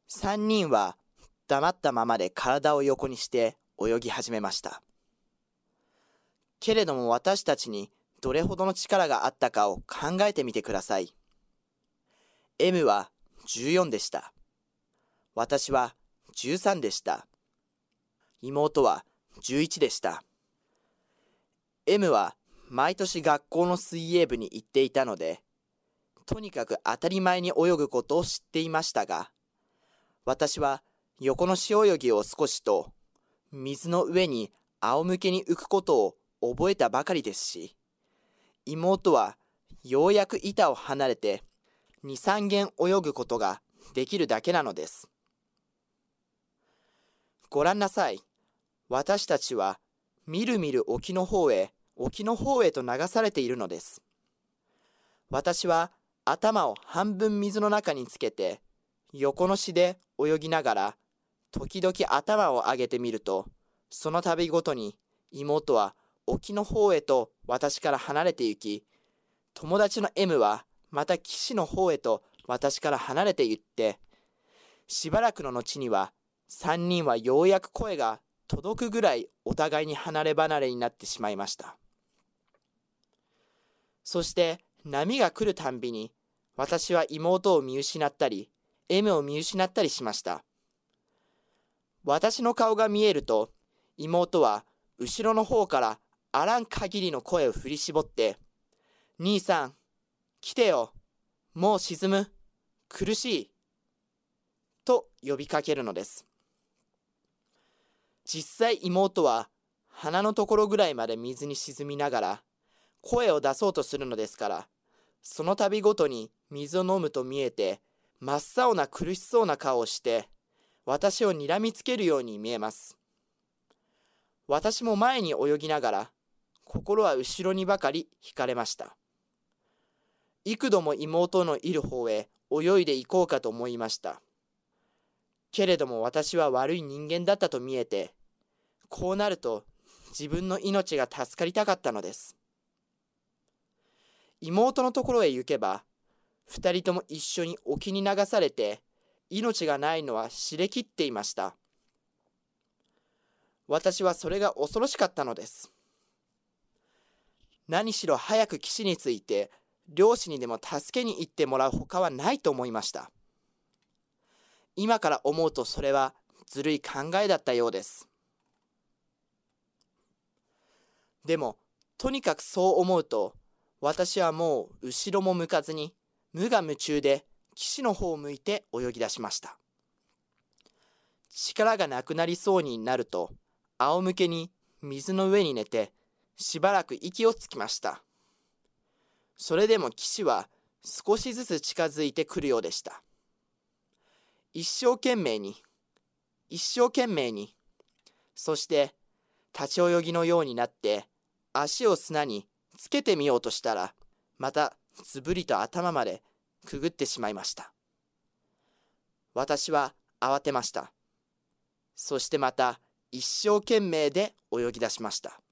三人は黙ったままで体を横にして泳ぎ始めました。けれども私たちにどれほどの力があったかを考えてみてください。M は14でした。私は13でした。妹は11でした。M は毎年学校の水泳部に行っていたので、とにかく当たり前に泳ぐことを知っていましたが、私は横の潮泳ぎを少しと、水の上に仰向けに浮くことを覚えたばかりですし、妹はようやく板を離れて2、3軒泳ぐことができるだけなのです。ご覧なさい。私たちはみるみる沖の方へと流されているのです。私は頭を半分水の中につけて、横のしで泳ぎながら、時々頭を上げてみると、その度ごとに妹は沖の方へと私から離れて行き、友達の M はまた岸の方へと私から離れて行って、しばらくの後には3人はようやく声が届くぐらいお互いに離れ離れになってしまいました。そして波が来るたんびに私は妹を見失ったり、M を見失ったりしました。私の顔が見えると、妹は後ろの方からあらん限りの声を振り絞って、兄さん、来てよ、もう沈む、苦しい、と呼びかけるのです。実際妹は鼻のところぐらいまで水に沈みながら声を出そうとするのですから、その度ごとに水を飲むと見えて、真っ青な苦しそうな顔をして私を睨みつけるように見えます。私も前に泳ぎながら心は後ろにばかり惹かれました。幾度も妹のいる方へ泳いで行こうかと思いました。けれども私は悪い人間だったと見えて、こうなると自分の命が助かりたかったのです。妹のところへ行けば、二人とも一緒に沖に流されて、命がないのは知れきっていました。私はそれが恐ろしかったのです。何しろ早く岸に着いて、漁師にでも助けに行ってもらうほかはないと思いました。今から思うとそれはずるい考えだったようです。でも、とにかくそう思うと、私はもう後ろも向かずに、無我夢中で岸の方を向いて泳ぎ出しました。力がなくなりそうになると、仰向けに水の上に寝て、しばらく息をつきました。それでも岸は少しずつ近づいてくるようでした。一生懸命に、そして立ち泳ぎのようになって足を砂につけてみようとしたら、またずぶりと頭までくぐってしまいました。私は慌てました。そしてまた一生懸命で泳ぎ出しました。